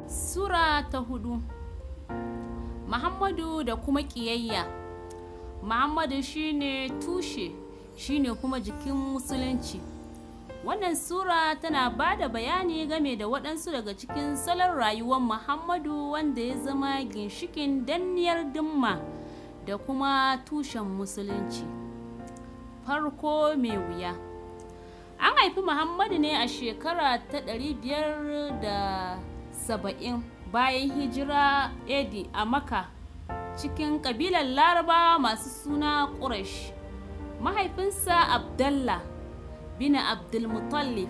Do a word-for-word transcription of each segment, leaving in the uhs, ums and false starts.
Sura ta hudu. Muhammadu da kuma ƙiyayya. Muhammadu shine tushe, shine kuma jikin musulunci. Wannan sura tana ba da bayani game da waɗansu daga cikin salon rayuwar Muhammadu wanda ya zama ginshikin danniyar dimma da kuma tushen musulunci. Farko mai wuya. An haifi Muhammadu ne a shekara ta ɗari biyar da saba'in bayan hijira Edi a Makka cikin ƙabilar Larabawa masu suna Quraysh. Mahaifinsa Abdallah bin Abdulmutallif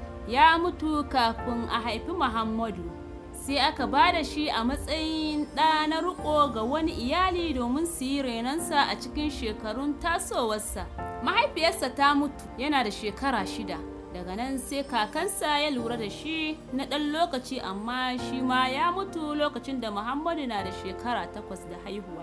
ya mutu kafin a haifi Muhammadu, sai aka ba da shi a matsayin ɗa na riƙo ga wani iyali domin su yi renonsa a cikin shekarun tasowarsa. Mahaifiyarsa ta mutu yana da shekara shida. Daga nan sai kakansa ya lura da shi na ɗan lokaci, amma shi ma ya mutu lokacin da Muhammadu na da shekara takwas da haihuwa.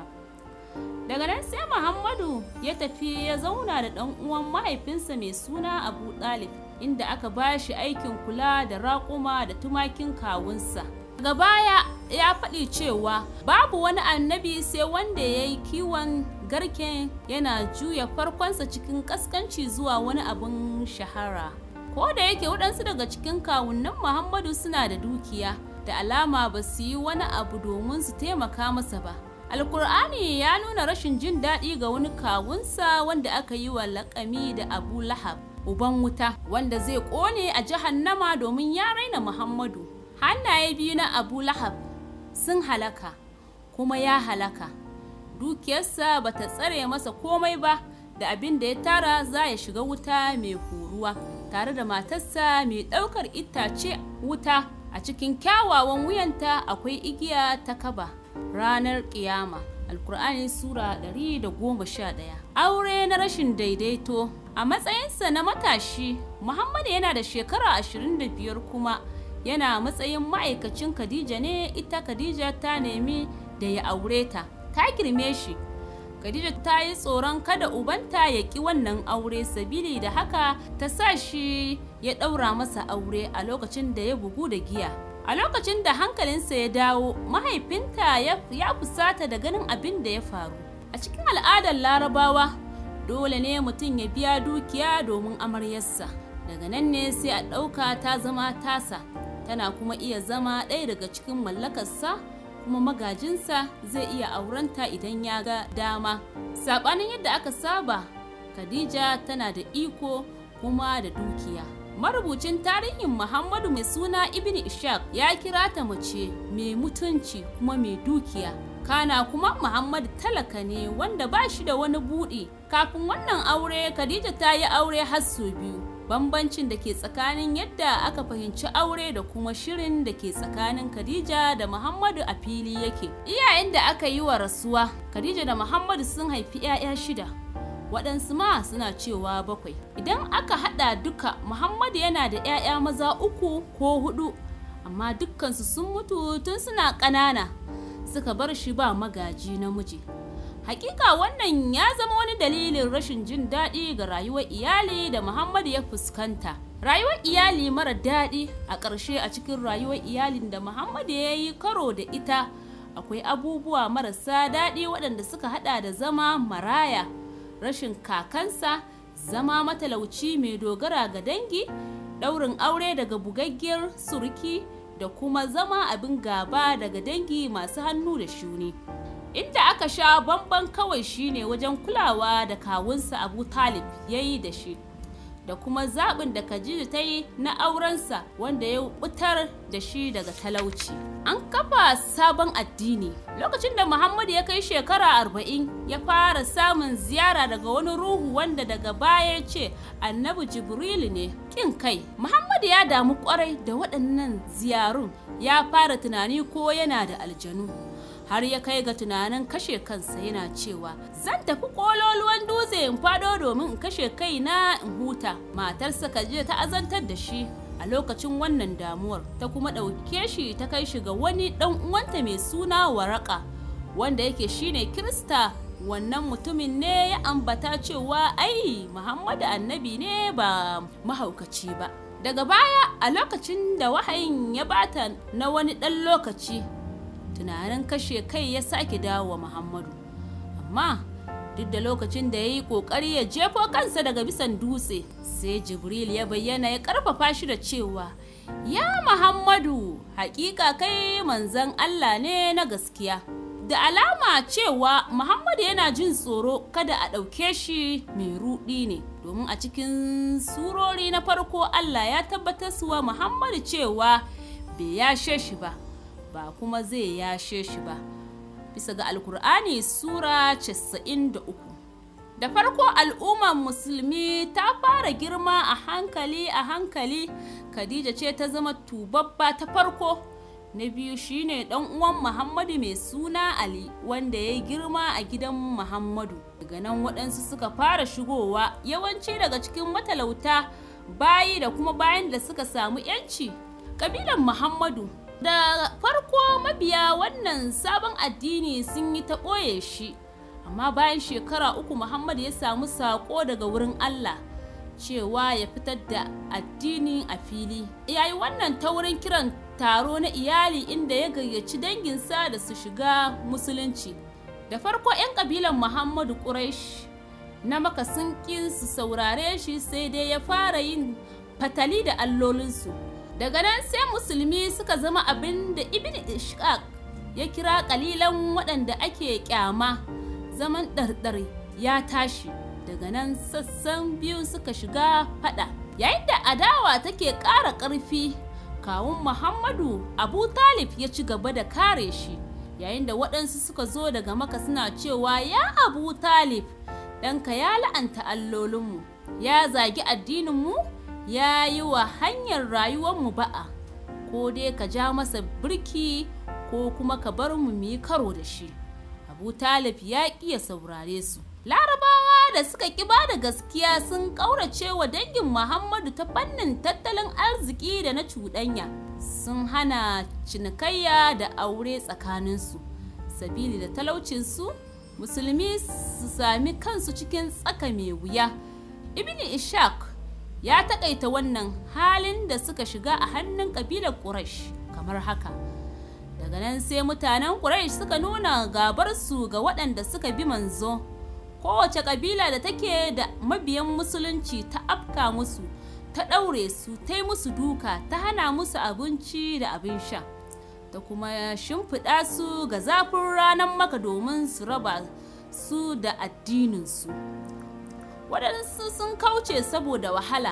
Daga nan sai Muhammadu ya tafi ya zauna da ɗan uwan mahaifinsa mai suna Abu Talib, inda aka ba shi aikin kula da raƙuma da tumakin kawunsa. Daga baya ya faɗi cewa babu wani annabi sai wanda ya yi kiwon garken yana juya farkonsa cikin ƙasƙanci zuwa wani abin shahara. Ko da yake waɗansu daga cikin kawunan Muhammadu suna da dukiya, da alama ba su yi wani abu domin su taimaka masa ba. Alkur'ani ya nuna rashin jin daɗi ga wani kawunsa wanda aka yi wa laƙami da Abu Lahab, uban wuta, wanda zai ƙone a jahannama domin ya raina Muhammadu. Hannaye biyu na Abu Lahab sun halaka, kuma ya halaka. Dukiyarsa ba ta tsare masa komai ba, da abin da ya tara za ya shiga wuta mai horuwa, tare da matarsa mai ɗaukar itace wuta. A cikin kyawawan wuyanta akwai igiya ta kaba ranar ƙiyama. Alkur'ani Sura ɗari da goma sha ɗaya. Aure na rashin daidaito. A matsayinsa na matashi, Muhammadu yana da shekara ashirin da biyar, kuma yana matsayin ma'aikacin Khadija ne. Ita Khadija ta nemi da ya aure ta, ta girme shi. Khadija ta yi tsoron kada ubanta ya ƙi wannan aure, sabili da haka ta sa shi ya ɗaura masa aure a lokacin da ya bugu da giya. A lokacin da hankalinsa ya dawo, mahaifinta ya fusata da ganin abin da ya faru. A cikin al'adar Larabawa, dole ne mutum ya biya dukiya domin amaryarsa. Daga nan ne sai a ɗauka ta zama tasa, tana kuma iya zama ɗaya daga cikin mallakarsa, kuma magajinsa zai iya aurenta idan ya ga dama. Saɓanin yadda aka saba, Khadija tana da iko kuma da dukiya. Marubucin tarihin Muhammadu mai suna Ibn Ishaq ya kira ta mace mai mutunci kuma mai dukiya. Kana kuma Muhammadu talaka ne wanda ba shi da wani buɗi. Kafin wannan aure, Khadija ta yi aure har sau biyu. Bambancin da ke tsakanin yadda aka fahimci aure da kuma shirin da ke tsakanin Khadija da Muhammadu a fili yake. Iyayen da aka yi wa rasuwa, Khadija da Muhammadu sun haifi 'ya'ya shida, waɗansu ma suna cewa bakwai. Idan aka haɗa duka, Muhammadu yana da 'ya'ya maza uku ko hudu, amma dukkansu sun mutu tun suna ƙanana, suka bar shi ba magaji namiji. Hakika wannan ya zama wani dalilin rashin jin daɗi ga rayuwar iyali da Muhammadu ya fuskanta. Rayuwar iyali mara daɗi. A ƙarshe, a cikin rayuwar iyalin da Muhammadu ya yi karo da ita, akwai abubuwa marasa daɗi waɗanda suka haɗa da zama maraya, rashin kakansa, zama matalauci mai dogara ga dangi, ɗaurin aure daga bugaggiyar suruki, da kuma zama abin gaba daga dangi masu hannu da shuni. Inda aka sha bamban kawai shine wajen kulawa da kawunsa Abu Talib ya yi da shi, da kuma zaɓin da Khadija ta yi na aurensa, wanda ya fitar da shi daga talauci. An kafa sabon addini. Lokacin da Muhammadu ya kai shekara arba'in, ya fara samun ziyara daga wani ruhu wanda daga baya ce Annabi Jibrilu ne. Kin kai, Muhammadu ya damu kwarai da waɗannan ziyarun, ya fara tunani ko yana da aljanu. Har ya kai ga tunanin kashe kansa, yana cewa zan tafi kololuwan dutse in fado domin in kashe kaina in huta. Matarsa Khadija ta azantar da shi a lokacin wannan damuwar, ta kuma ɗauke shi ta kai shi ga wani ɗan uwanta mai suna Waraka, wanda yake shine Kirista. Wannan mutumin ne ya ambata cewa ai Muhammadu annabi ne ba mahaukaci ba. Daga baya a lokacin da wahayin ya bata na wani ɗan lokaci, tunanin kashe kai ya sake dawo wa Muhammadu. Amma duk da lokacin da ya yi ƙoƙari ya jefo kansa daga bisan dutse, sai Jibril ya bayyana ya ƙarfafa shi da cewa, ya Muhammadu, haƙiƙa kai manzon Allah ne na gaskiya. Da alama cewa Muhammadu yana jin tsoro kada a ɗauke shi mai ruɗi ne, domin a cikin surori na farko Allah ya tabbatar wa Muhammadu cewa bai yashe shi ba, ba kuma zai yashe shi ba. Bisa ga Alkur'ani Sura casa'in da uku. Da farko al'ummar musulmi ta fara girma a hankali a hankali. Khadija ce ta zama tubabba ta farko. Na biyu shine dan uwan Muhammadu mai suna Ali, wanda ya girma a gidan Muhammadu. Daga nan waɗansu suka fara shigowa, yawanci daga cikin matalauta, bayi da kuma bayan da suka samu yanci. Kabilan Muhammadu da farko mabiya wannan sabon addini sun yi ta ɓoye shi, amma bayan shekara uku Muhammadu ya samu saƙo daga wurin Allah cewa ya fitar da addini a fili. Yayi wannan ta wurin kiran taro na iyali inda ya gayyaci danginsa da su shiga musulunci. Da farko 'yan kabilan Muhammadu Quraish na Makka sun ƙi su saurare shi, sai dai ya fara yin fatali da allolinsu. Daga nan sai musulmi suka zama abin da Ibn Ishaq ya kira ƙalilan waɗanda ake ƙyama. Zaman ɗarɗar ya tashi. Daga nan sassan biyu suka shiga faɗa. Yayin da adawa take ƙara ƙarfi, kawun Muhammadu Abu Talib ya ci gaba da kare shi, yayin da waɗansu suka zo daga Makka suna cewa, ya Abu Talib, ɗanka ya la'anta allolinmu, ya zagi addininmu, ya yi wa hanyar rayuwarmu ba'a, ko dai ka ja masa birki ko kuma ka bar mu mu yi karo da shi. Abu Talib ya ƙi ya saurare su. Larabawa da suka ƙi ba da gaskiya sun ƙaurace wa dangin Muhammadu ta fannin tattalin arziki da na cuɗanya. Sun hana cinikayya da aure tsakaninsu. Sabili da talaucinsu, musulmi su sami kansu cikin tsaka mai wuya. Ibn Ishaq ya taƙaita wannan halin da suka shiga a hannun ƙabilar Quraysh kamar haka. Daga nan sai mutanen Quraysh suka nuna gabarsu ga waɗanda suka bi manzo. Kowace ƙabila da take da mabiyan musulunci ta afka musu, ta ɗaure su, ta yi musu duka, ta hana musu abinci da abin sha, ta kuma shimfiɗa su ga zafin ranar Makka domin su raba su da addininsu. Waɗansu sun kauce saboda wahala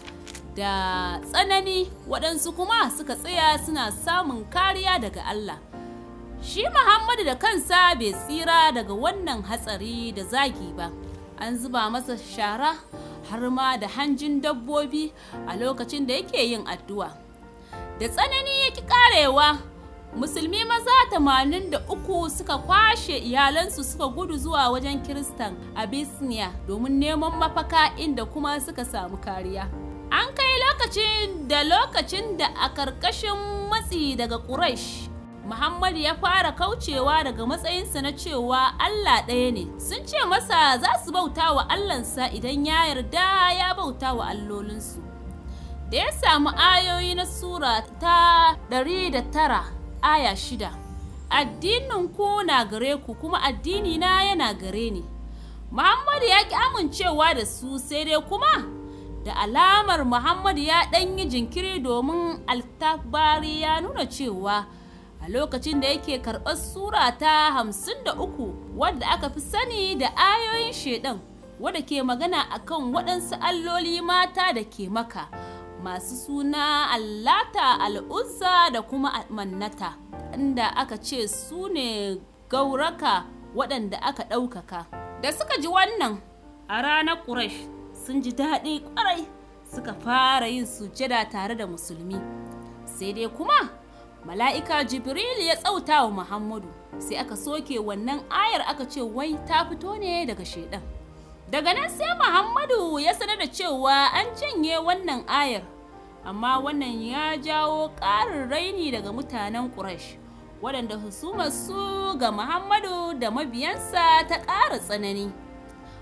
da tsanani, waɗansu kuma suka tsaya suna samun kariya daga Allah. Shi Muhammadu da kansa bai tsira daga wannan hatsari da zagi ba. An zuba masa shara har ma da hanjin dabbobi a lokacin da yake yin addu'a. Da tsanani ya ki karewa, musulmi maza tamanin da uku suka kwashe iyalansu suka gudu zuwa wajen Kiristan Abyssinia domin neman mafaka, inda kuma suka samu kariya. An kai lokacin da lokacin da a ƙarƙashin matsi daga Quraysh, Muhammadu ya fara kaucewa daga matsayinsa na cewa Allah ɗaya ne. Sun ce masa za su bauta wa Allahnsa idan ya yarda ya bauta wa allolinsu. Da ya samu ayoyi na Sura ta ɗari da tara aya shida, addinin ku na gare ku kuma addini na yana gare ni. Muhammadu ya ki amincewa da su, sai dai kuma da alamar Muhammadu ya ɗan yi jinkiri, domin altabari ya nuna cewa a lokacin da yake karɓar Sura ta hamsin da uku, wadda aka fi sani da ayoyin shedan, wadda ke magana akan waɗansu alloli mata da ke Makka masu suna Allata, Al'uzza da kuma Mannata, inda aka ce su ne gauraka waɗanda aka ɗaukaka. Da suka ji wannan a ranar Quraysh sun ji daɗi ƙwarai, suka fara yin sujjada tare da musulmi. Sai dai kuma mala'ika Jibril ya tsauta wa Muhammadu, sai aka soke wannan ayar, aka ce wai ta fito ne daga shedan. Daga nan sai Muhammadu ya sanar da cewa an janye wannan ayar, amma wannan ya jawo ƙarin raini daga mutanen Quraysh, waɗanda husumar su ga Muhammadu da mabiyansa ta ƙara tsanani.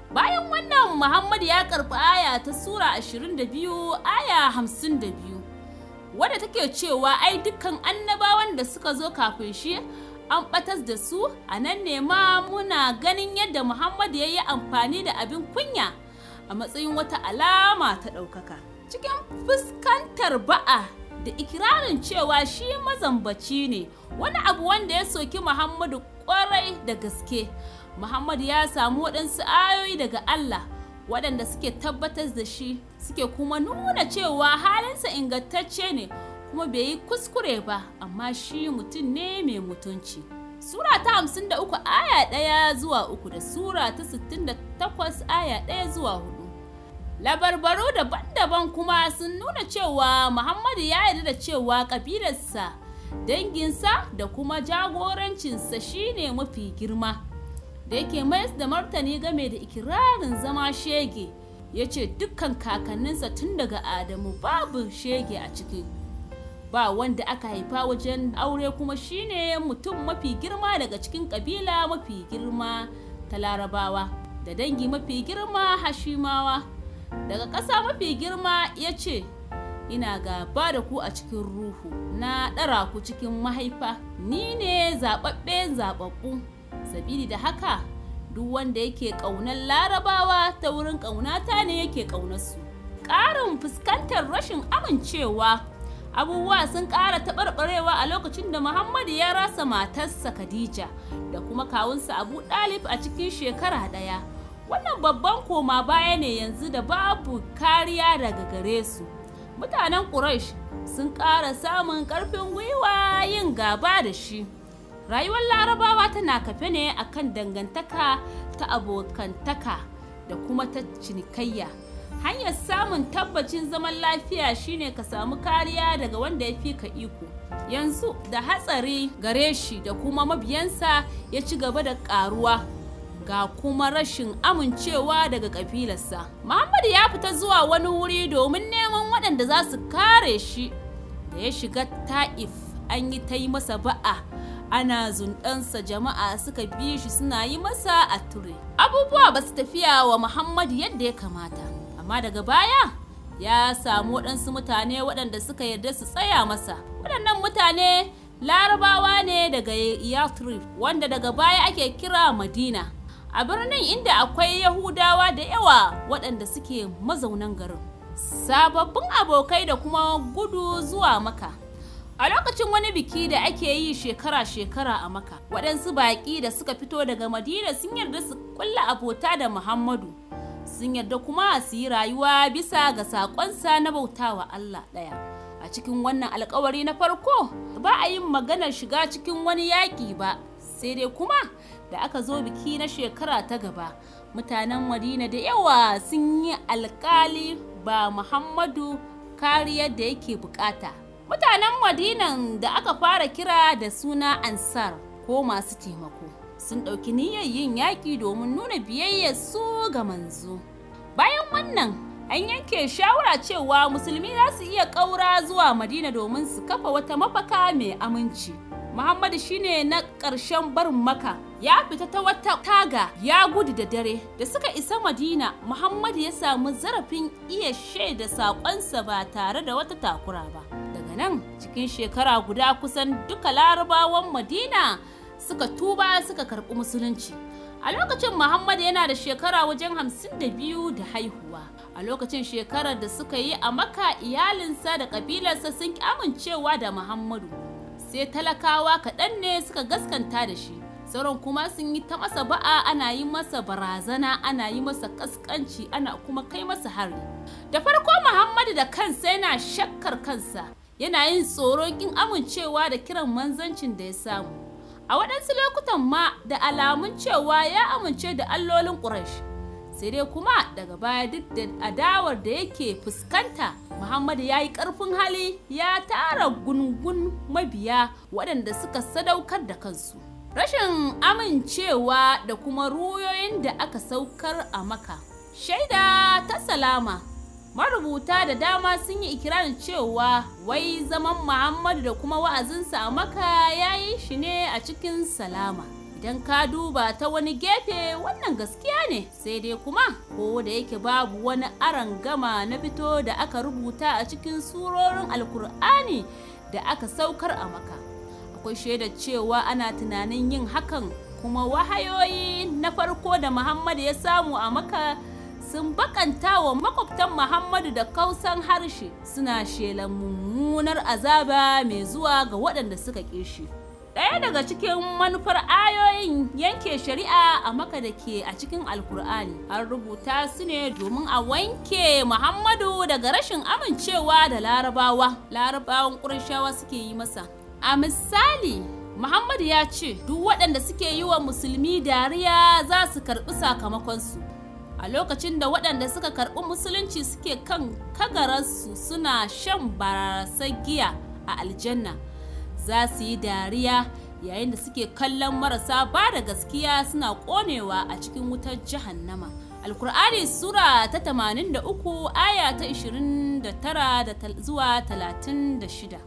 Bayan wannan Muhammadu ya karɓi aya ta Sura ashirin da biyu aya hamsin da biyu wadda take cewa ai dukkan annabawan da suka zo kafin shi an ɓatas da su. A nan ne ma muna ganin yadda Muhammadu ya yi amfani da abin kunya a matsayin wata alama ta ɗaukaka. Cikin fuskantar ba'a da ikirarin cewa shi mazambaci ne, wani abu wanda ya soki Muhammadu kwarai da gaske. Muhammadu ya samu waɗansu ayoyi daga Allah waɗanda suke tabbatar da shi, suke kuma nuna cewa halinsa ingantacce ne kuma bai yi kuskure ba, amma shi mutum ne mai mutunci. Sura ta hamsin da uku aya ɗaya zuwa uku da Sura ta sittin da takwas aya ɗaya zuwa hudu. Labarbaru daban-daban kuma sun nuna cewa Muhammadu ya yarda da cewa ƙabilarsa, danginsa da kuma jagorancinsa shine mafi girma. Da yake mayar da martani game da ikirarin zama shege, ya ce dukkan kakanninsa tun daga Adamu babu shege a ciki. Ba wanda aka haifa wajen aure kuma shine mutum mafi girma daga cikin ƙabila mafi girma ta Larabawa, da dangi mafi girma Hashimawa. Daga ƙasa mafi girma ya ce, ina gaba da ku a cikin ruhu, na ɗara ku cikin mahaifa, ni ne zaɓaɓɓe zaɓaɓɓu. Sabili da haka duk wanda yake ƙaunar Larabawa ta wurin ƙaunata ne yake ƙaunarsu. Ƙarin fuskantar rashin amincewa, abubuwa sun ƙara taɓarɓarewa a lokacin da Muhammadu ya rasa matarsa Khadija da kuma kawunsa Abu Ɗalib a cikin shekara ɗaya. Wannan babban koma baya ne yanzu da babu kariya daga gare su. Mutanen Quraysh sun ƙara samun ƙarfin gwiwa yin gaba da shi. Rayuwar Larabawa tana kafe ne akan dangantaka ta abokantaka da kuma ta cinikayya. Hanyar samun tabbacin zaman lafiya shine ka samu kariya daga wanda ya fi ka iko. Yanzu da hatsari gare shi da kuma mabiyansa ya ci gaba da ƙaruwa, ga kuma rashin amincewa daga ƙabilarsa. Muhammadu ya fita zuwa wani wuri domin neman waɗanda za su kare shi. Da ya shiga Ta'if, an yi ta yi masa ba'a, ana zundansa, jama'a suka bi shi suna yi masa a ture. Abubuwa ba su tafiya wa Muhammadu yadda ya kamata, amma daga baya ya samu waɗansu mutane waɗanda suka yarda su tsaya masa. Waɗannan mutane Larabawa ne daga Yathrib, wanda daga baya ake kira Madina, a birnin inda akwai Yahudawa da yawa waɗanda suke mazaunan garin. Sababbin abokai da kuma gudu zuwa Makka. A lokacin wani biki da ake yi shekara-shekara a Makka, waɗansu baƙi da suka fito daga Madina sun yarda su kulla abota da Muhammadu, sun yarda kuma su yi rayuwa bisa ga saƙonsa na bautawa Allah ɗaya. A cikin wannan alƙawari na farko, ba a yin maganar shiga cikin wani yaƙi ba, sai dai kuma da aka zo biki na shekara ta gaba, mutanen Madina da yawa sun yi alƙali ba Muhammadu kariyar da yake bukata. Mutanen Madinan da aka fara kira da suna Ansar ko masu taimako sun ɗauki niyyar yin yaƙi domin nuna biyayyar su ga manzo. Bayan wannan, an yanke shawara cewa musulmi za su iya ƙaura zuwa Madina domin su kafa wata mafaka mai aminci. Muhammadu shine na ƙarshen barin Makka, ya fita ta wata taga ya gudu da dare. Da suka isa Madina, Muhammadu ya samu zarafin iya shaida saƙonsa ba tare da wata takura ba. Daga nan, cikin shekara guda kusan duka Larabawan Madina suka tuba suka karɓi musulunci. A lokacin Muhammadu yana da shekara wajen hamsin da biyu da haihuwa. A lokacin shekarar da suka yi a Makka, iyalinsa da ƙabilarsa sun ƙi amincewa da Muhammadu. Sai talakawa kaɗan ne suka gaskanta da shi, sauran kuma sun yi ta masa ba'a, ana yi masa barazana, ana yi masa ƙasƙanci, ana kuma kai masa hari. Da farko Muhammadu da kansa yana shakkar kansa, yana yin tsoron ƙin amincewa da kiran manzancin da ya samu. A waɗansu lokutan ma da alamun cewa ya amince da allolin Quraysh. Sai dai kuma daga baya duk da adawar da yake fuskanta, Muhammadu ya yi ƙarfin hali, ya tara gungun mabiya waɗanda suka sadaukar da kansu. Rashin amincewa da kuma ruyoyin da aka saukar a Makka. Shaida ta salama. Marubuta da dama sun yi ikirarin cewa wai zaman Muhammadu da kuma wa'azinsa a Makka ya yi shi ne a cikin salama. Idan ka duba ta wani gefe wannan gaskiya ne, sai dai kuma ko da yake babu wani arangama na fito da aka rubuta a cikin surorin Alkur'ani da aka saukar a Makka. Akwai shaidar cewa ana tunanin yin hakan, kuma wahayoyi na farko da Muhammad ya samu a Makka sun bakanta wa makwabtan Muhammadu da kausan harshe, suna shelan mummunar azaba mai zuwa ga waɗanda suka ƙi shi. Ɗaya daga cikin manufar ayoyin yanke shari'a a Makka da ke a cikin Alkur'ani an rubuta su ne domin a wanke Muhammadu daga rashin amincewa da Larabawa. Larabawan Qurayshawa suke yi masa. A misali, Muhammadu ya ce duk waɗanda suke yi wa musulmi dariya za su karɓi sakamakonsu. A lokacin da waɗanda suka karɓi musulunci suke kan kagararsu suna shan barasar giya a aljanna, za su yi dariya yayin da suke kallon marasa ba da gaskiya suna ƙonewa a cikin wutar jahannama. Alkur'ani Sura ta tamanin da uku aya ta ishirin da tara zuwa talatin da shida.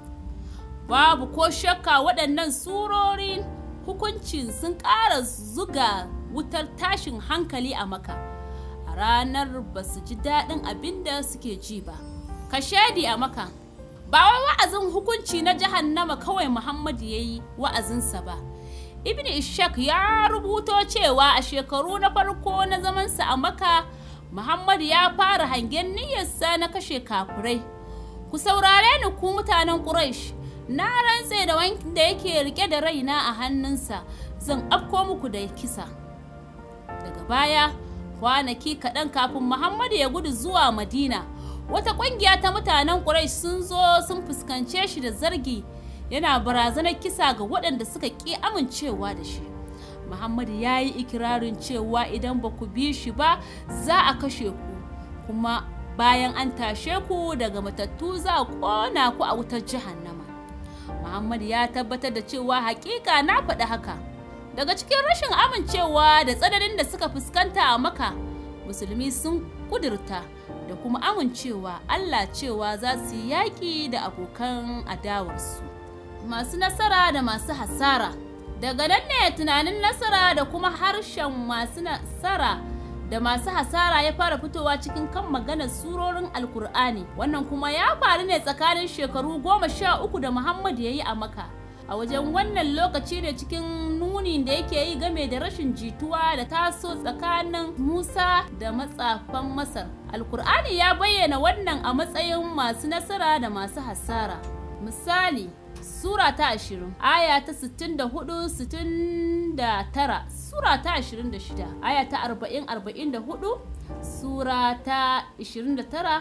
Babu ko shakka waɗannan surorin hukuncin sun ƙara zuga wutar tashin hankali a Makka. A ranar ba su ji daɗin abin da suke ji ba. Kashedi a Makka. Ba wai wa'azin hukunci na jahannama kawai Muhammad ya yi wa'azinsa ba. Ibn Ishaq ya rubuto cewa a shekaru na farko na zamansa a Makka, Muhammad ya fara hangen niyyarsa na kashe kafirai. Ku saurare ni ku mutanen Quraysh, na rantse da wanda yake rike da raina a hannunsa, zan afko muku da kisa. Daga baya, kwanaki kaɗan kafin Muhammad ya gudu zuwa Madina, wata ƙungiya ta mutanen Quraysh sun zo sun fuskance shi da zargi, yana barazanar kisa ga waɗanda suka ƙi amincewa da shi. Muhammad ya yi ikirarin cewa idan ba ku bi shi ba za a kashe ku, kuma bayan an tashe ku daga matattu za a ƙona ku a wutar jahannama. Muhammad ya tabbatar da cewa hakika na faɗi haka. Daga cikin rashin amincewa da tsananin da suka fuskanta a Makka, musulmi sun kudurta da kuma amincewa Allah cewa za su yi yaƙi da abokan adawarsu, masu nasara da masu hasara. Daga nan ne tunanin nasara da kuma harshen masu nasara da masu hasara ya fara fitowa cikin kan maganar surorin Alkur'ani. Wannan kuma ya faru ne tsakanin shekaru goma sha uku da Muhammad ya yi a Makka. A wajen wannan lokaci ne cikin nuni da yake yi game da rashin jituwa da taso tsakanin Musa da matsafan Masar. Alkur'ani ya bayyana wannan a matsayin masu nasara da masu hasara. Misali, Sura ta ashirin, aya ta sittin da hudu sittin da tara, Sura ta ashirin da shida, aya ta arba'in arba'in da hudu, Sura ta ashirin da tara,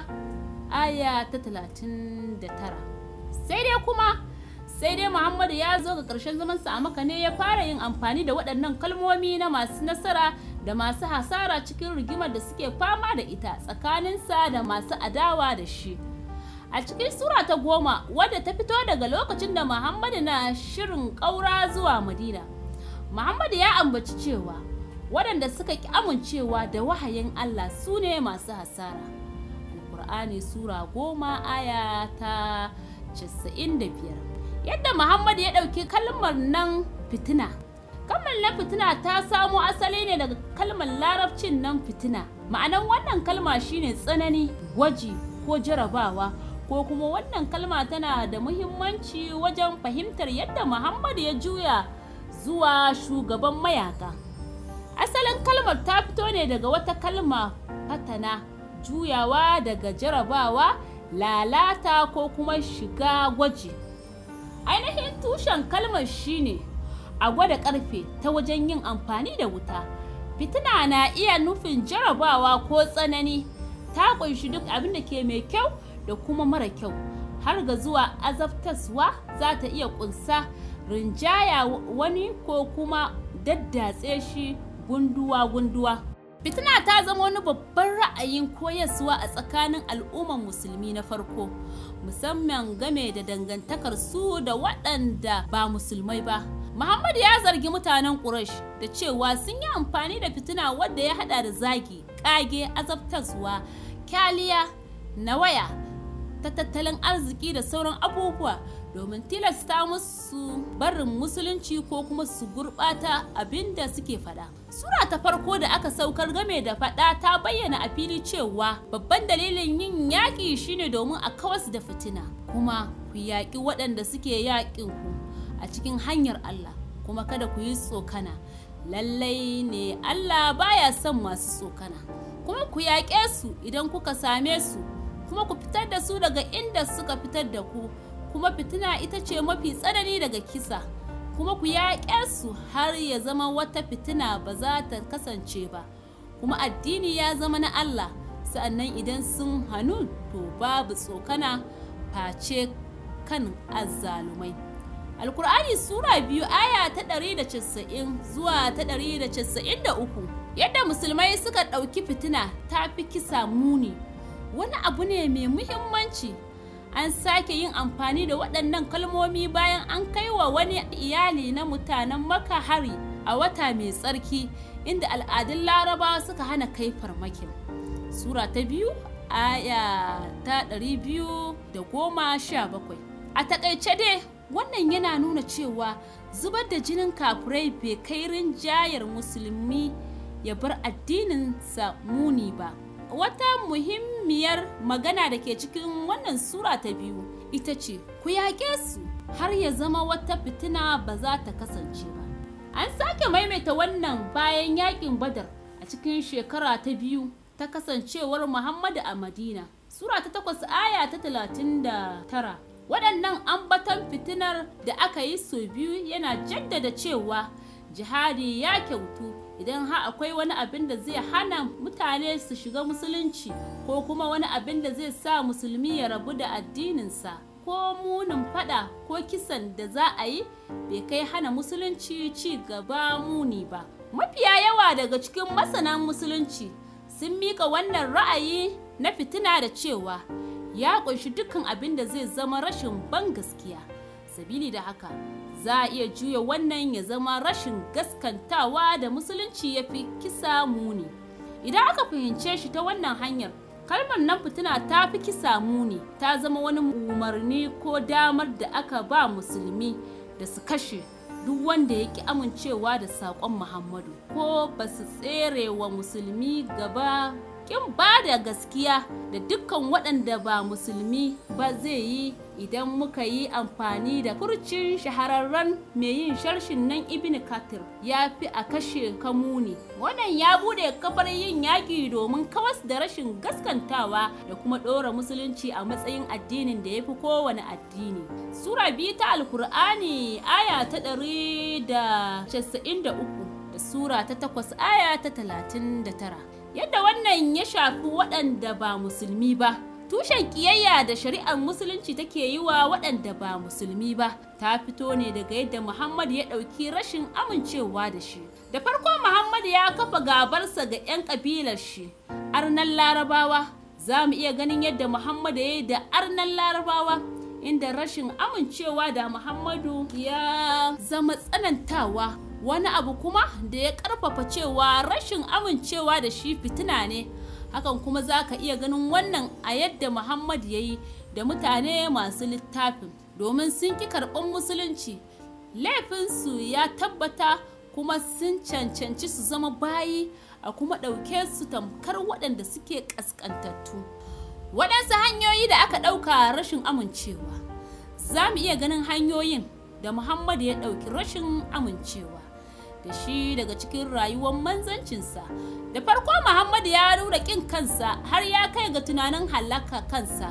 aya ta talatin da tara. Sai dai kuma sai dai Muhammad ya zo ga ƙarshen zamansa a Makka ne ya fara yin amfani da waɗannan kalmomi na masu nasara da masu hasara cikin rigimar da suke fama da ita tsakaninsa da masu adawa da shi. A cikin Sura ta goma, wadda ta fito daga lokacin da Muhammad na shirin ƙaura zuwa Madina, Muhammad ya ambaci cewa waɗanda suka ƙi amincewa da wahayin Allah su ne masu hasara. Alƙur'ani Sura goma aya ta casa'in da biyar. Yadda Muhammad ya ɗauki kalmar nan fitina. Kalmar nan fitina ta samo asali ne daga kalmar larabcin nan fitina. Ma'anan wannan kalma shine tsanani, gwaji ko jarabawa, ko kuma wannan kalma tana da muhimmanci wajen fahimtar yadda Muhammad ya juya zuwa shugaban mayaka. Asalin kalmar ta fito ne daga wata kalma fatana, juyawa daga jarabawa, lalata ko kuma shiga gwaji. Ainihin tushen kalmar shine a gwada ƙarfe ta wajen yin amfani da wuta. Fitina na iya nufin jarabawa ko tsanani, ta ƙunshi duk abin da ke mai kyau da kuma mara kyau, har ga zuwa azabtaswa za ta iya ƙunsa rinjaya wani ko kuma daddatse shi gunduwa-gunduwa. Fitina ta zama wani babban ra'ayin koyaswa a tsakanin al'umman musulmi na farko, musamman game da dangantakar su da waɗanda ba musulmai ba. Muhammad ya zargi mutanen Quraysh da cewa sun yi amfani da fitina wadda ya hada da zagi, ƙage, azabtarwa, kyaliya, nawaya, ta tattalin arziki da sauran abubuwa domin tilasta musu barin musulunci ko kuma su gurɓata abin da suke faɗa. Sura ta farko da aka saukar game da faɗa ta bayyana a fili cewa babban dalilin yin yaƙi shine domin a kawas da fitina, kuma ku yaƙi waɗanda suke yaƙin ku a cikin hanyar Allah, kuma kada ku yi tsokana. Lallai ne Allah baya son masu tsokana. Kuma ku yaƙe su idan kuka same su, kuma ku fitar da su daga inda suka fitar da ku, kuma fitina ita ce mafi tsanani daga kisa. Kuma ku yaƙe su har ya zama wata fitina ba za ta kasance ba, kuma addini ya zama na Allah. Sa'annan idan sun hannu to babu tsokana face kan azzalumai. Alkur'ani Sura biyu aya ta ɗari da casa'in zuwa ta ɗari da casa'in da uku. Yadda musulmai suka ɗauki fitina ta fi kisa muni wani abu ne mai muhimmanci. An sake yin amfani da waɗannan kalmomi bayan an kai wa wani iyali na mutanen Makka hari a wata mai tsarki, inda al'adun Larabawa suka hana kai farmakin. Sura ta biyu aya ta ɗari biyu da goma sha bakwai. A taƙaice dai wannan yana nuna cewa zubar da jinin kafirai bai kai rinjayar musulmi ya bar addininsa muni ba. Wata muhimmiyar magana da ke cikin wannan sura ta biyu ita ce ku yaƙe su har ya zama wata fitina ba za ta kasance ba. An sake maimaita wannan bayan yaƙin Badar a cikin shekara ta biyu ta kasancewar Muhammadu a Madina. Sura ta takwas aya ta talatin da tara. Waɗannan ambaton fitinar da aka yi sau biyu yana jaddada cewa jihadi ya kyautu idan har akwai wani abin da zai hana mutane su shiga musulunci, ko kuma wani abin da zai sa musulmi ya rabu da addininsa, ko munin fada ko kisan da za a yi bai kai hana musulunci ci gaba muni ba. Mafiya yawa daga cikin masanan musulunci sun mika wannan ra'ayi na fitina da cewa ya ƙunshi dukkan abin da zai zama rashin ban gaskiya. Sabili da haka za a iya juya wannan ya zama rashin gaskantawa da musulunci ya fi kisa muni. Idan aka fahimce shi ta wannan hanyar, kalmar nan fitina ta fi kisa muni ta zama wani umarni ko damar da aka ba musulmi da su kashe duk wanda ya ki amincewa da saƙon Muhammadu, ko ba su tsere wa musulmi gaba. Kin ba da gaskiya da dukkan waɗanda ba musulmi ba zai yi idan muka yi amfani da furcin shahararren mai yin sharshin nan Ibn Kathir, ya fi a kashe kamuni. Wannan ya bude kafar yin yaƙi domin kawas da rashin gaskantawa da kuma ɗora musulunci a matsayin addinin da ya fi kowane addini. Sura biyu ta Alkur'ani aya ta ɗari da casa'in da uku da Sura ta takwas aya ta talatin da tara. Yadda wannan ya shafi waɗanda ba musulmi ba, tushen ƙiyayya da shari'ar musulunci take yi wa waɗanda ba musulmi ba ta fito ne daga yadda Muhammad ya ɗauki rashin amincewa da shi. Da farko Muhammad ya kafa gabarsa ga 'yan ƙabilar shi, arnan Larabawa. Za mu iya ganin yadda Muhammad ya yi da arnan Larabawa, inda rashin amincewa da Muhammadu ya zama tsanantawa. Wani abu kuma da ya karfafa cewa rashin amincewa da shi fitina ne. Hakan kuma za ka iya ganin wannan a yadda Muhammad ya yi da mutane masu littafin, domin sun ki karɓar musulunci. Laifinsu ya tabbata kuma sun cancanci su zama bayi, a kuma ɗauke su tamkar waɗanda suke ƙasƙantattu. Waɗansu hanyoyi da aka ɗauka rashin amincewa. Za mu iya ganin hanyoyin da Muhammad ya ɗauki rashin amincewa da shi daga cikin rayuwar manzancinsa. Da farko Muhammad ya nuna ƙin kansa har ya kai ga tunanin halaka kansa,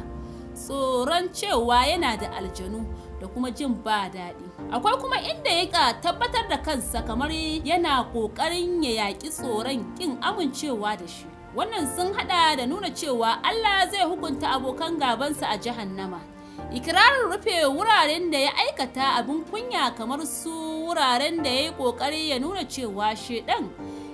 tsoron cewa yana da aljanu da kuma jin ba daɗi. Akwai kuma inda ya tabbatar da kansa kamar yana ƙoƙarin ya yaƙi tsoron ƙin amincewa da shi. Wannan sun haɗa da nuna cewa Allah zai hukunta abokan gabansa a jahannama. Ikirarin rufe wuraren da ya aikata abin kunya, kamar su wuraren da ya yi ƙoƙari ya nuna cewa shedan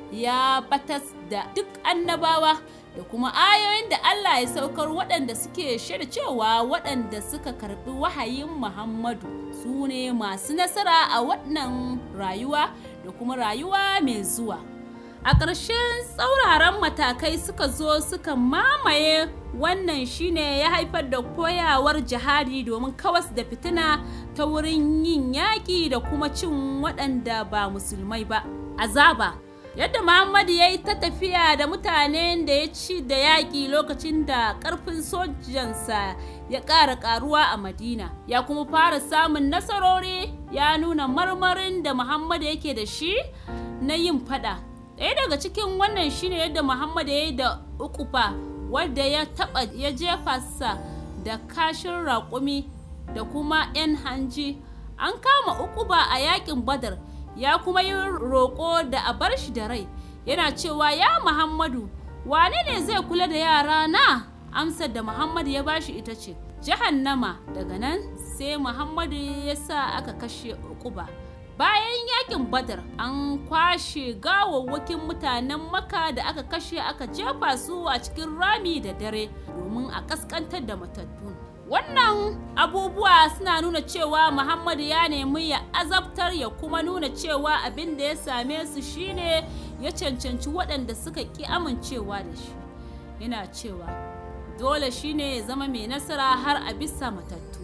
ya batas da duk annabawa, da kuma ayoyin da Allah ya saukar waɗanda suke shaida cewa waɗanda suka karɓi wahayin Muhammadu su ne masu nasara a wannan rayuwa da kuma rayuwa mai zuwa. A ƙarshen tsauraran matakai suka zo suka mamaye, wannan shine ya haifar da koyawar jihadi domin kawas da fitina ta wurin yin yaƙi da kuma cin waɗanda ba musulmai ba. Azaba yadda Muhammadu ya yi ta tafiya da mutanen da ya ci da yaƙi lokacin da ƙarfin sojansa ya ƙara ƙaruwa a Madina, ya kuma fara samun nasarori, ya nuna marmarin da Muhammadu yake da shi na yin faɗa. Ɗaya daga cikin wannan shine yadda Muhammad ya yi da Uquba, wadda ya taɓa ya jefa sa da kashin raƙumi da kuma 'yan hanji. An kama Uquba a yaƙin Badar, ya kuma yi roƙo da a bar shi da rai, yana cewa ya Muhammadu, wane ne zai kula da yara na? Amsar da Muhammad ya bashi ita ce Jahannama. Daga nan sai Muhammadu ya sa aka kashe Uquba. Bayan yakin Badar, an kwashe gawawwakin mutanen Makka da aka kashe aka jefa su a cikin rami da dare domin a kaskantar da matattu. Wannan abubuwa suna nuna cewa Muhammadu ya nemi ya azabtar, ya kuma nuna cewa abin da ya same su shine ya cancanci waɗanda suka ƙi amincewa da shi. Yana cewa dole shine ya zama mai nasara har a bisa matattu.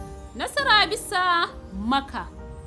Nasara bisa Makka.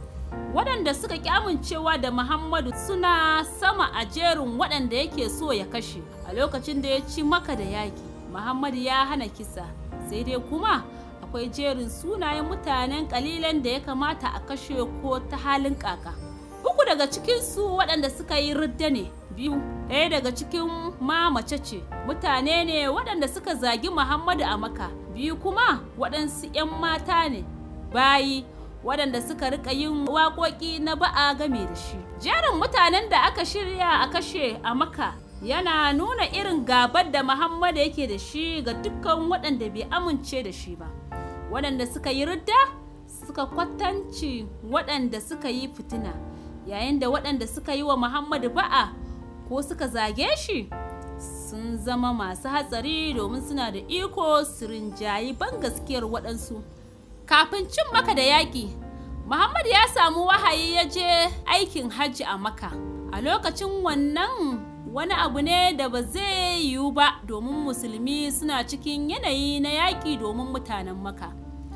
Waɗanda suka ƙi amincewa da Muhammadu suna sama a jerin waɗanda yake so ya kashe. A lokacin da ya ci Makka da yaƙi, Muhammadu ya hana kisa, sai dai kuma akwai jerin sunayen mutanen ƙalilan da ya kamata a kashe ko ta halin ƙaƙa. Uku daga cikinsu waɗanda suka yi ridda ne, biyu ɗaya daga cikin ma mace ce, mutane ne waɗanda suka zagi Muhammadu a Makka, biyu kuma waɗansu 'yan mata ne, bayi waɗanda suka rika yin waƙoƙi na ba'a game da shi. Jerin mutanen da aka shirya a kashe a Makka yana nuna irin gabar da Muhammad yake da shi ga dukkan waɗanda bai amince da shi ba. Waɗanda suka yi ridda suka kwatanci waɗanda suka yi fitina, yayin da waɗanda suka yi wa Muhammad ba'a ko suka zage shi sun zama masu hatsari domin suna da iko su rinjayi ban gaskiyar waɗansu. Kafin cin Makka da yaƙi, Muhammad ya samu wahayi ya je aikin hajji a Makka. A lokacin wannan wani abu ne da ba zai yiwu ba domin musulmi suna cikin yanayi na yaƙi domin mutanen Makka.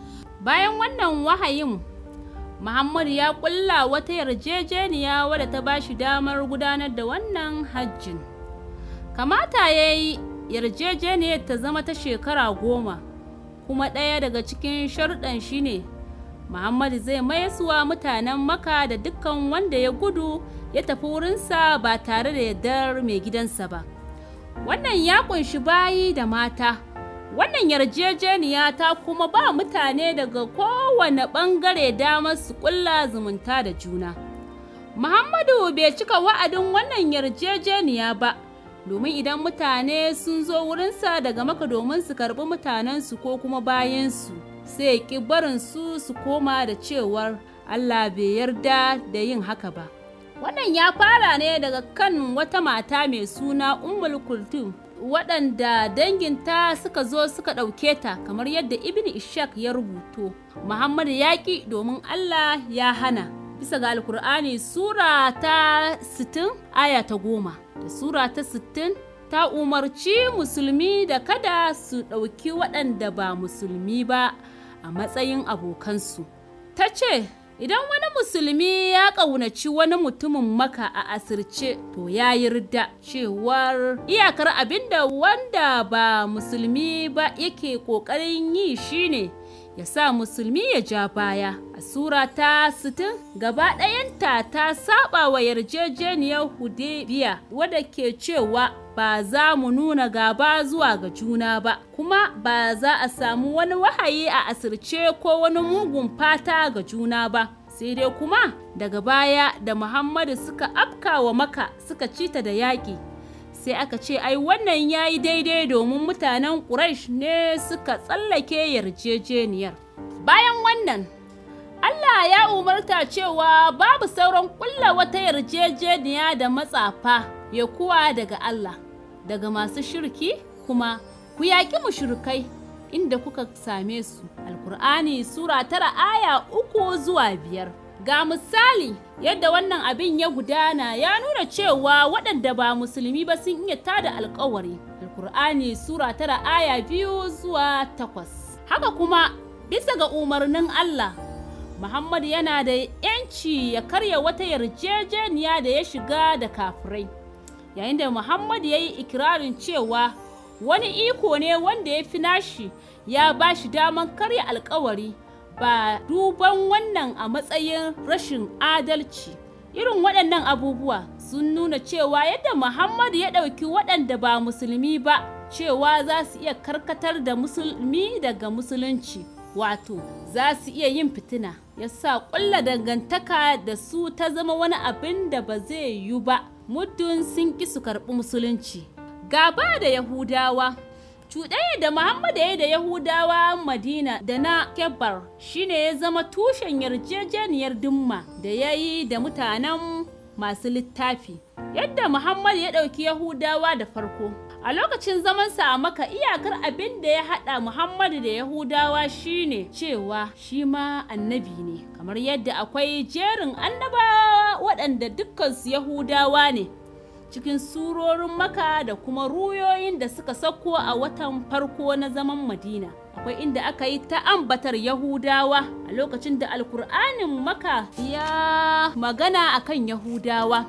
Bayan wannan wahayin, Muhammad ya ƙulla wata yarjejeniya wadda ta ba shi damar gudanar da wannan hajjin. Kamata ya yi yarjejeniyar ta zama ta shekara goma. Kuma ɗaya daga cikin sharuɗan shi ne Muhammad zai maisuwa mutanen Makka da dukkan wanda ya gudu ya tafi wurinsa ba tare da yardar mai gidansa ba. Wannan ya ƙunshi bayi da mata. Wannan yarjejeniya ta kuma ba mutane daga kowane ɓangare damar su ƙulla zumunta da juna. Muhammadu bai cika wa'adin wannan yarjejeniya ba, domin idan mutane sun zo wurinsa daga Makka domin su karɓi mutanensu ko kuma bayansu, sai ki barin su su koma da cewar Allah bai yarda da yin haka ba. Wannan ya fara ne daga kan wata mata mai suna Ummul Kulthum, waɗanda danginta suka zo suka ɗauke ta, kamar yadda Ibn Ishaq ya rubuto. Muhammad ya ƙi domin Allah ya hana, bisa ga Alkur'ani Sura ta sittin aya ta goma. Da Sura ta sittin ta umarci musulmi da kada su ɗauki waɗanda ba musulmi ba a matsayin abokansu. Ta ce, idan wani musulmi ya ƙaunaci wani mutumin Makka a asirce, to ya yi ridda, cewar iyakar abinda wanda ba musulmi ba yake ƙoƙarin yi shine ya sa musulmi ya ja baya. A Sura ta sittin gaba ɗayanta ta saba wa yarjejeniyar Hudaybiya, wadda ke cewa ba za mu nuna gaba zuwa ga juna ba, kuma ba za a samu wani wahayi a asirce ko wani mugun fata ga juna ba. Sai dai kuma daga baya da Muhammadu suka afka wa Makka suka cita da yaƙi, sai aka ce ai wannan ya yi daidai domin mutanen Quraysh ne suka tsallake yarjejeniyar. Bayan wannan, Allah ya umarta cewa babu sauran ƙulla wata yarjejeniya da matsafa, ya kuwa daga Allah, daga masu shirki kuma ku yaƙi mushrikai inda kuka same su. Alkur'ani Sura tara aya uku zuwa biyar. Ga misali yadda wannan abin ya gudana ya nuna cewa waɗanda ba musulmi ba sun iya tada alkawari. Alkur'ani Sura tara aya biyu zuwa takwas. Haka kuma bisa ga umarnin Allah, Muhammad yana da ‘yanci ya karya wata yarjejeniya da ya shiga da kafirai. Yayin da Muhammad ya yi ikirarin cewa wani iko ne wanda ya fi nashi ya ba shi daman karya alkawari, ba duban wannan a matsayin rashin adalci. Irin waɗannan abubuwa sun nuna cewa yadda Muhammad ya ɗauki waɗanda ba musulmi ba cewa za su iya karkatar da musulmi daga musulunci, wato za su iya yin fitina, ya sa ƙulla dangantaka da su ta zama wani abin da ba zai yiwu ba muddin sun ƙi su karɓi musulunci. Gaba da Yahudawa. Cuɗaya da Muhammad ya yi da Yahudawa Madina da na Kebar shine ya zama tushen yarjejeniyar dimma da ya yi da mutanen masu littafi. Yadda Muhammad ya ɗauki Yahudawa da farko. A lokacin zamansa a Makka, iyakar abin da ya haɗa Muhammad da Yahudawa shine cewa shi ma annabi ne, kamar yadda akwai jerin annabawa waɗanda dukkansu Yahudawa ne. Cikin surorin Makka da kuma ruyoyin da suka sauko a watan farko na zaman Madina, akwai inda aka yi ta ambatar Yahudawa a lokacin da Alkur'anin Makka ya magana akan Yahudawa,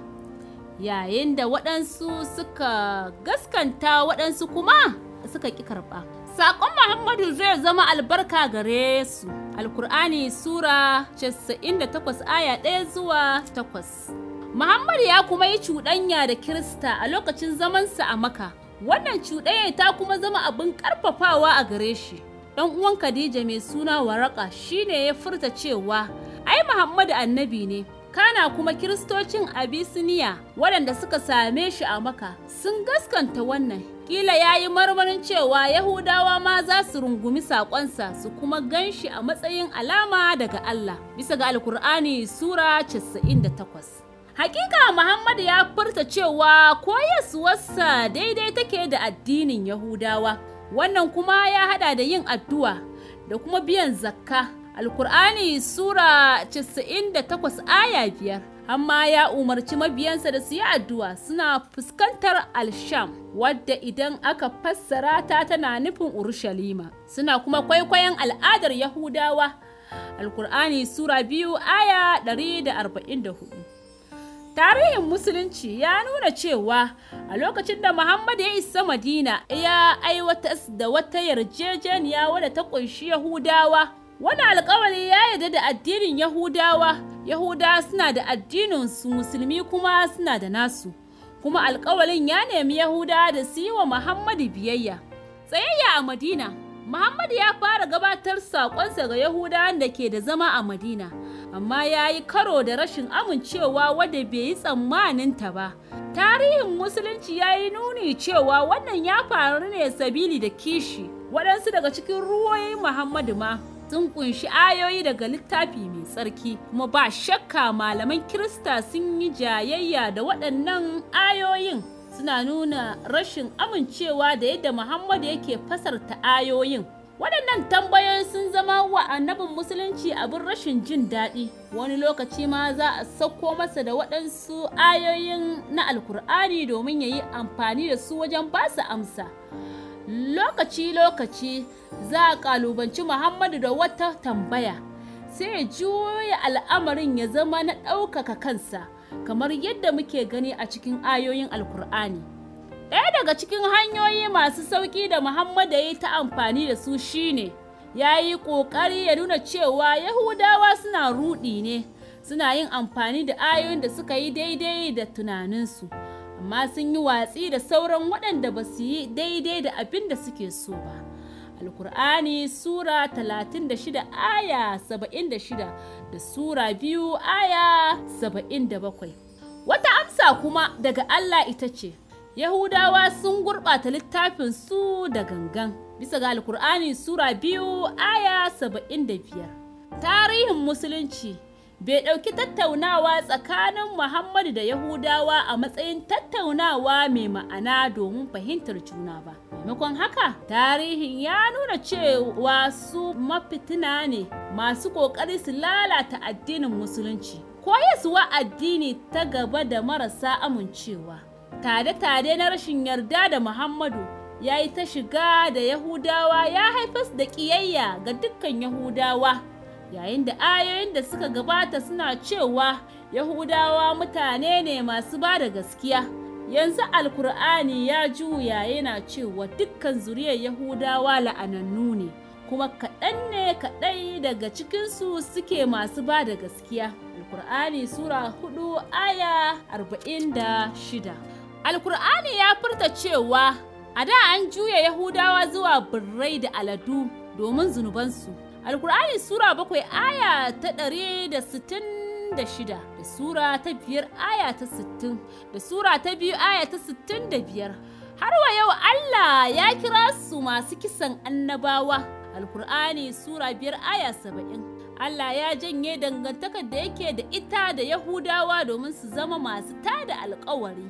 yayin da waɗansu suka gaskanta waɗansu kuma suka ƙi karɓa. Saƙon Muhammadu zai zama albarka gare su. Alkur'ani Sura casa'in da takwas aya ɗaya zuwa takwas. Muhammad ya kuma yi cuɗanya da Kirista a lokacin zamansa a Makka. Wannan cuɗanya ta kuma zama abin ƙarfafawa a gare shi. Ɗan uwan Khadija mai suna Waraka shine ya furta cewa ai Muhammad annabi ne. Kana kuma Kiristocin Abisiniya waɗanda suka same shi a Makka sun gaskanta wannan. Kila ya yi marmarin cewa Yahudawa ma za su rungumi saƙonsa su kuma gan shi a matsayin alama daga Allah, bisa ga Alkur'ani Sura casa'in da takwas. Hakika Muhammad ya furta cewa koyarwarsa daidai take da addinin Yahudawa. Wannan kuma ya hada da yin addu'a da kuma biyan zakka. Alkur'ani Sura casa'in da takwas aya biyar. Amma ya umarci mabiyansa da su yi addu'a suna fuskantar Al-Sham, wadda idan aka fassara ta tana nufin Urushalima. Suna kuma kwaikwayon al'adar Yahudawa. Alkur'ani Sura biyu aya ɗari da arba'in da hudu. Tarihin Musulunci ya nuna cewa a lokacin da Muhammad ya isa Madina ya aiwatar da wata yarjejeniya wadda ta ƙunshi Yahudawa. Wani alƙawari ya yarda da addinin Yahudawa. Yahudawa suna da addininsu, Musulmi kuma suna da nasu. Kuma alƙawarin ya nemi Yahudawa da su yi wa Muhammadu biyayya. Tsayayya a Madina. Muhammad ya fara gabatar saƙonsa ga Yahudawan da ke da zama a Madina, amma ya yi karo da rashin amincewa wadda bai yi tsammanin ta ba. Tarihin Musulunci ya yi nuni cewa wannan ya faru ne sabili da kishi. Waɗansu daga cikin ruwayoyin Muhammadu ma sun kunshi ayoyi daga littafi mai tsarki, kuma ba shakka malaman Kirista sun yi jayayya da waɗannan ayoyin. Suna nuna rashin amincewa da yadda Muhammad yake fasarta ayoyin. Waɗannan tambayoyi sun zama wa annabin Musulunci abin rashin jin daɗi. Wani lokaci ma za a sauko masa da waɗansu ayoyin na Alkur'ani domin ya yi amfani da su wajen ba su amsa. Lokaci-lokaci za a ƙalubanci Muhammadu da wata tambaya, sai ya juya al'amarin ya zama na ɗaukaka kansa, kamar yadda muke gani a cikin ayoyin Alkur'ani. Ɗaya daga cikin hanyoyi masu sauƙi da Muhammad ya yi ta amfani da su shine ya yi ƙoƙari ya nuna cewa Yahudawa suna ruɗi ne, suna yin amfani da ayoyin da suka yi daidai da tunaninsu, amma sun yi watsi da sauran waɗanda ba su yi daidai da abin da suke so ba. Alkur'ani Sura talatin da shida aya saba'in da shida da Sura biyu aya saba'in da bakwai. Wata amsa kuma daga Allah ita ce, Yahudawa sun gurɓata littafin su da gangan, bisa ga Alkur'ani Sura biyu aya saba'in da biyar. Tarihin Musulunci bai ɗauki tattaunawa tsakanin Muhammadu da Yahudawa a matsayin tattaunawa mai ma'ana domin fahimtar juna ba. maimakon haka tarihin ya nuna cewa su mafitina ne masu ƙoƙari su lalata addinin musulunci. Koyaswa addini ta gaba da marasa amincewa, tade-tade na rashin yarda da Muhammadu ya yi ta shiga da Yahudawa, ya haifar da ƙiyayya ga dukkan Yahudawa, yayin da ayoyin da suka gabata suna cewa Yahudawa mutane ne masu ba da gaskiya. Yanzu Alkur'ani ya juya yana cewa dukkan zuriyar Yahudawa la'anannu ne, kuma kaɗan ne kaɗai daga cikinsu suke masu ba da gaskiya. Alkur'ani Sura hudu aya arba'in da shida. Alkur'ani ya furta cewa a da an juya Yahudawa zuwa birrai da aladu domin zunubansu. Alkur'ani Sura bakwai aya ta ɗari da sittin da shida, da Sura ta biyar aya ta sittin, da Sura ta biyu aya ta sittin da biyar. Har wa yau Allah ya kira su masu kisan annabawa. Alkur'ani Sura biyar aya saba'in. Allah ya janye dangantakar da yake da ita da Yahudawa domin su zama masu tada alkawari.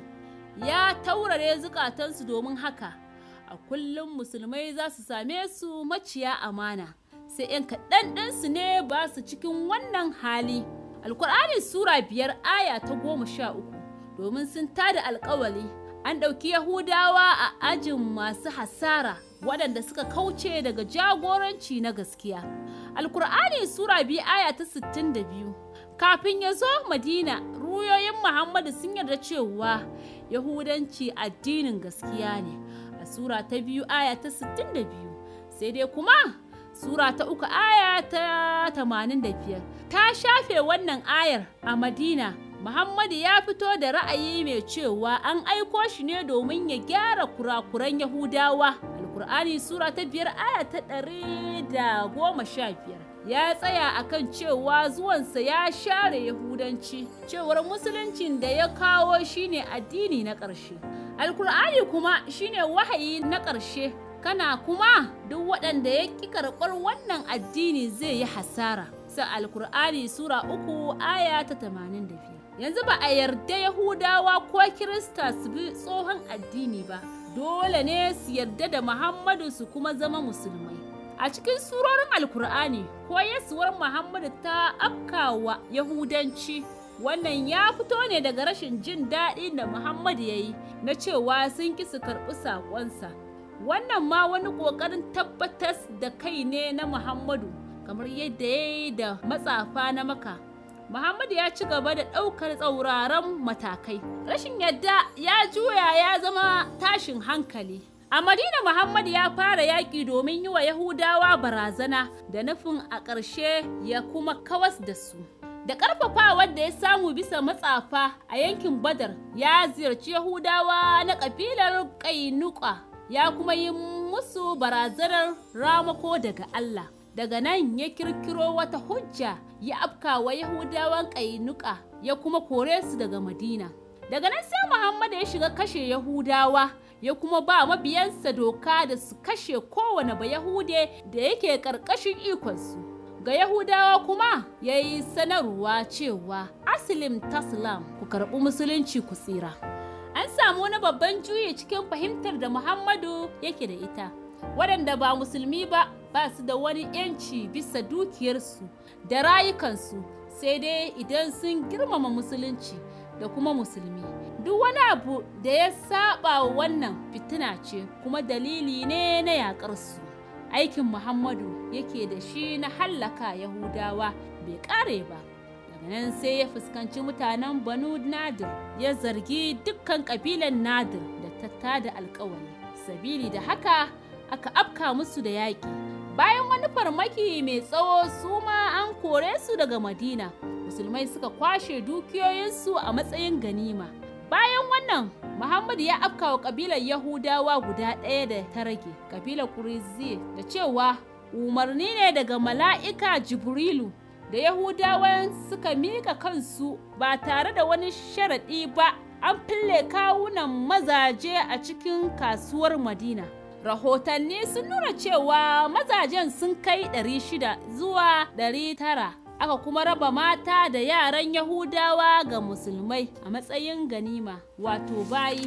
Ya taurare zukatansu domin haka. A kullum musulmai za su same su maciya amana, sai 'yan kaɗan ɗinsu ne ba su cikin wannan hali. Alkur'ani Sura biyar aya ta goma sha uku, domin sun tada alkawari. An ɗauki Yahudawa a ajin masu hasara waɗanda suka kauce daga jagoranci na gaskiya. Alkur'ani Sura biyu aya ta sittin da biyu. Kafin ya zo Madina, ruyoyin Muhammadu sun yarda cewa Yahudanci addinin gaskiya ne. A Sura ta biyu aya ta sittin da biyu. Sai dai kuma Sura ta uku aya ta tamanin da biyar ta shafe wannan ayar. A Madina, Muhammadu ya fito da ra'ayi mai cewa an aiko shi ne domin ya gyara kurakuran Yahudawa. Alkur'ani Sura ta biyar aya ta ɗari da goma sha biyar ya tsaya akan cewa zuwansa ya share Yahudanci, cewar musuluncin da ya kawo shine addini na ƙarshe. Alkur'ani kuma shine wahayi na ƙarshe, kana kuma duk waɗanda ya ƙi karɓar wannan addini zai yi hasara. Sa Alkur'ani Sura uku aya ta tamanin da biyar. Yanzu ba a yarda Yahudawa ko Kirista su bi tsohon addini ba, dole ne su yarda da Muhammadu su kuma zama musulmai. A cikin surorin Alkur'ani, koyaswar Muhammadu ta afkawa Yahudanci. Wannan ya fito ne daga rashin jin daɗi da Muhammadu ya yi na cewa sun ƙi su karɓi saƙonsa. Wannan ma wani ƙoƙarin tabbatar da kai ne na Muhammadu, kamar yadda ya yi da matsafa na Maka. Muhammadu ya ci gaba da ɗaukar tsauraran matakai. Rashin yadda ya juya ya zama tashin hankali. A Madina, Muhammadu ya fara yaƙi domin yi wa Yahudawa barazana da nufin a ƙarshe ya kuma kawas da su. Da ƙarfafawar da ya samu bisa matsafa a yankin Badar, ya ziyarci Yahudawa na ƙabilar Ƙainuka, ya kuma yi musu barazanar ramako daga Allah. Daga nan ya kirkiro wata hujja ya afkawa Yahudawan Ƙainuka, ya kuma kore su daga Madina. Daga nan sai Muhammad ya shiga kashe Yahudawa, ya kuma ba mabiyansa doka da su kashe kowane Bayahude da yake ƙarƙashin ikonsu. Ga Yahudawa kuma ya yi sanarwa cewa Aslim Taslam, ku karɓi musulunci ku tsira. An samu wani babban juyi cikin fahimtar da Muhammadu yake da ita. Waɗanda ba musulmi ba ba su da wani ‘yanci bisa dukiyarsu da rayukansu, sai dai idan sun girmama musulunci da kuma musulmi. Duk wani abu da ya saba wannan fitina ce, kuma dalili ne na yaƙarsu. Aikin Muhammadu yake da shi na hallaka Yahudawa bai ƙare ba. Daga nan sai ya fuskanci mutanen Banu Nadir, ya zargi dukkan ƙabilan Nadir da tattada alƙawari. Sabili da haka aka afka musu da yaƙi. Bayan wani farmaki mai tsawo, su ma an kore su daga Madina. Musulmai suka kwashe dukiyoyinsu a matsayin ganima. Bayan wannan, Muhammadu ya afka wa kabilar Yahudawa guda ɗaya da ta rage, kabilar Kurizi, da cewa umarni ne daga mala'ika Jibrilu, da Yahudawan suka mika kansu ba tare da wani sharaɗi ba. An fille kawunan mazaje a cikin kasuwar Madina. Rahotanni sun nuna cewa mazajen sun kai ɗari shida zuwa ɗari tara. Aka kuma raba mata da yaran Yahudawa ga musulmai a matsayin ganima, wato bayi.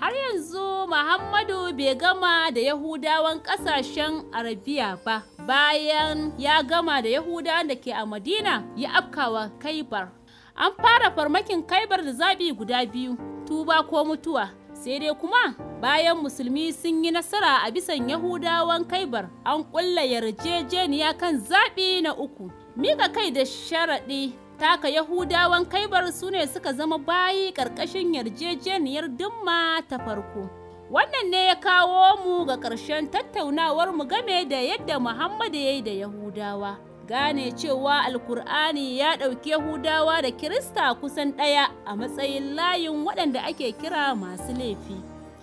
Har yanzu Muhammadu bai gama da Yahudawan ƙasashen Arabiya ba, bayan ya gama da Yahudawan da ke a Madina ya afkawa Khaibar. An fara farmakin Khaibar da zaɓi guda biyu, tuba ko mutuwa, sai dai kuma bayan musulmi sun yi nasara a bisan Yahudawan Khaibar, an ƙulla yarjejeniya kan zaɓi na uku. Mika kai da sharaɗi taka Yahudawan Khaibar su ne suka zama bayi ƙarƙashin yarjejeniyar Dumma ta farko. Wannan ne ya kawo mu ga ƙarshen tattaunawar mu game da yadda Muhammadu ya yi da Yahudawa. Gane cewa Alkur'ani ya ɗauki Yahudawa da Kirista kusan ɗaya a matsayin layin waɗanda ake kira masu laifi.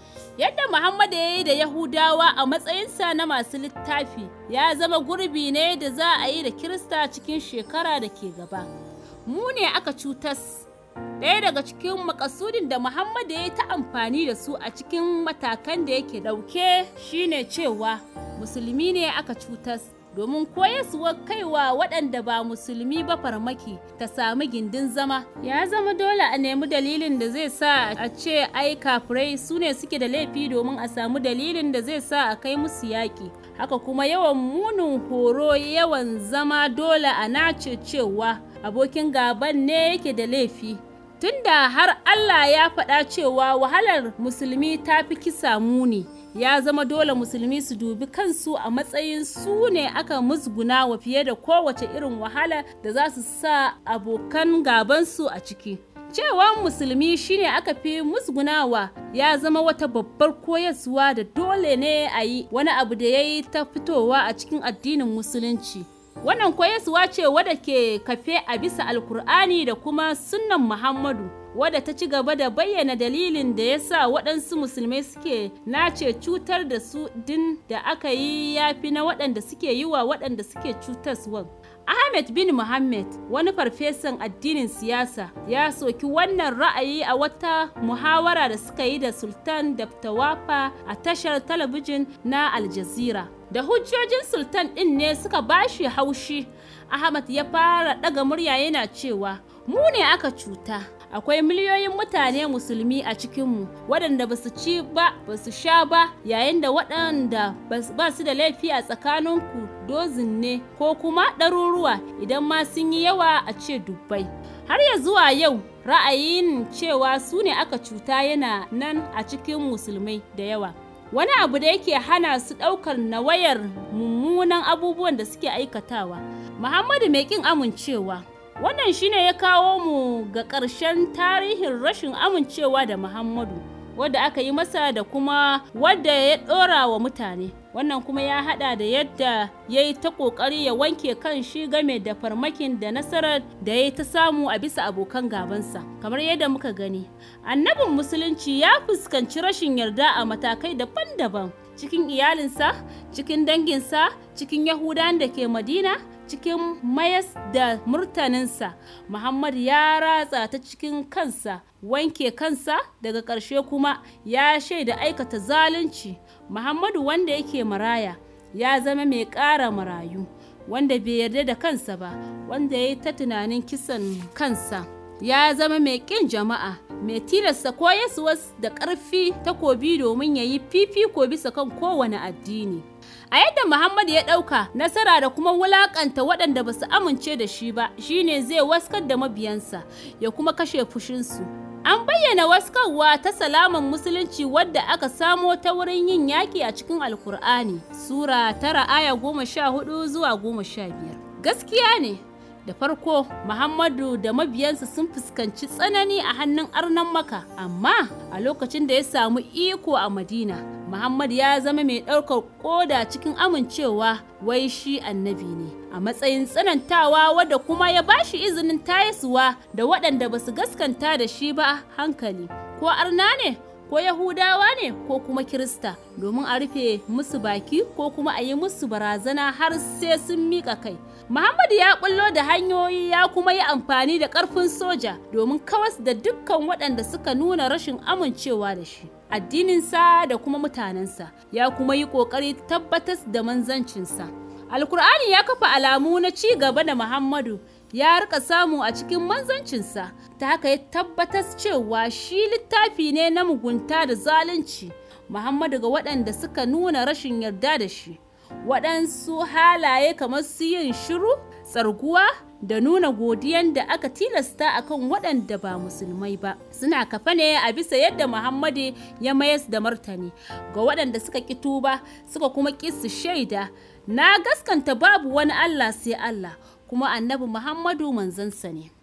Yadda Muhammadu ya yi da Yahudawa a matsayinsa na masu littafi ya zama gurbi ne da za a yi da Kirista cikin shekara da ke gaba. Mu ne aka cutas. Ɗaya daga cikin makasudin da Muhammadu ya yi ta amfani da su a cikin matakan da yake ɗauke shine cewa musulmi ne aka cutas, domin koyaswar kaiwa waɗanda ba musulmi ba farmaki ta sami gindin zama. Ya zama dole a nemi dalilin da zai sa a ce ai kafirai su ne suke da laifi domin a samu dalilin da zai sa a kai musu yaƙi. Haka kuma yawan munin horo, yawan zama dole a nace cewa abokin gaban ne yake da laifi. Tunda har Allah ya faɗa cewa wahalar musulmi ta fi kisa muni, ya zama dole musulmi su dubi kansu a matsayin su ne aka musguna wa fiye da kowace irin wahala da za su sa abokan gabansu a ciki. Cewa musulmi shine aka fi musgunawa ya zama wata babbar koyaswa da dole ne a yi wani abu da ya yi ta fitowa a cikin addinin musulunci. Wannan koyaswa ce wadda ke kafe a bisa Alkur'ani da kuma sunnan Muhammadu, wadda ta ci gaba da bayyana dalilin da ya sa waɗansu musulmai suke nace cutar da su din da aka yi yafi na waɗanda suke yi wa waɗanda suke cutaswa. Ahmed bin Muhammad, wani farfesan addinin siyasa, ya soki wannan ra'ayi a wata muhawara da suka yi da Sultan Daftawafa a tashar talabijin na Al Jazeera. Da hujjojin Sultan ɗin ne suka bashi haushi, Ahmad ya fara ɗaga murya yana cewa, mu ne aka cuta. Akwai miliyoyin mutane musulmi a cikinmu waɗanda ba su ci ba, ba su sha ba, yayin da waɗanda ba su da laifi a tsakaninku dozin ne ko kuma ɗaruruwa, idan ma sun yi yawa a ce dubbai. Har ya zuwa yau ra'ayin cewa su ne aka cuta yana nan a cikin musulmai da yawa. Wani abu da yake hana su ɗaukar nawayar mummunan abubuwan da suke aikatawa. Muhammadu mai ƙin amincewa. Wannan shine ya kawo mu ga ƙarshen tarihin rashin amincewa da Muhammadu, wadda aka yi masa da kuma wadda ya ɗora wa mutane. Wannan kuma ya haɗa da yadda ya yi ta ƙoƙari ya wanke kan shi game da farmakin da nasarar da ya yi ta samu a bisa abokan gabansa. Kamar yadda muka gani, annabin musulunci ya fuskanci rashin yarda a matakai daban-daban, cikin iyalinsa, cikin danginsa, cikin Yahudan da ke Madina, cikin mayas da murtaninsa. Muhammad ya ratsa ta cikin kansa, wanke kansa, daga ƙarshe kuma ya shaida aikata zalunci. Muhammadu wanda yake maraya ya zama mai ƙara marayu, wanda bai yarda da kansa ba, wanda ya yi ta tunanin kisan kansa, ya zama mai ƙin jama'a, mai tilasta koyaswas da ƙarfi takobi domin ya yi fifiko bisa kan kowane addini. A yadda Muhammad ya ɗauka nasara da kuma wulaƙanta waɗanda ba su amince da shi ba, shine zai waskar da mabiyansa ya kuma kashe fushinsu. An bayyana waskarwa ta salaman musulunci wadda aka samo ta wurin yin yaƙi a cikin Alkur'ani, Sura tara aya goma sha hudu zuwa goma sha biyar. Gaskiya ne, da farko Muhammadu da mabiyansa sun fuskanci tsanani a hannun arnan Makka, amma a lokacin da ya samu iko a Madina, Muhammad ya zama mai ɗaukar ƙoda cikin amincewa wai shi annabi ne, a matsayin tsanantawa wadda kuma ya bashi izinin tayaswa da waɗanda ba su gaskanta da shi ba hankali, ko arna ne, ko Yahudawa ne, ko kuma Kirista, domin a rufe musu baki ko kuma a yi musu barazana har sai sun miƙa kai. Muhammad ya bullo da hanyoyi ya kuma yi amfani da ƙarfin soja domin kawas da dukkan waɗanda suka nuna rashin amincewa da shi, addininsa da kuma mutanensa, ya kuma yi ƙoƙari tabbatar da manzancinsa. Alkur'ani ya kafa alamu na ci gaba da Muhammadu, ya rika samu a cikin manzancinsa, ta haka ya tabbatar cewa shi littafi ne na mugunta da zalunci Muhammadu ga waɗanda suka nuna rashin yarda da shi. Waɗansu halaye kamar su yin shiru, tsarguwa da nuna godiyan da aka tilasta akan waɗanda ba musulmai ba suna kafa ne a bisa yadda Muhammadu ya mayas da martani ga waɗanda suka ƙi tuba suka kuma ƙi su shaida, na gaskanta babu wani Allah sai Allah kuma annabi Muhammadu manzansa ne.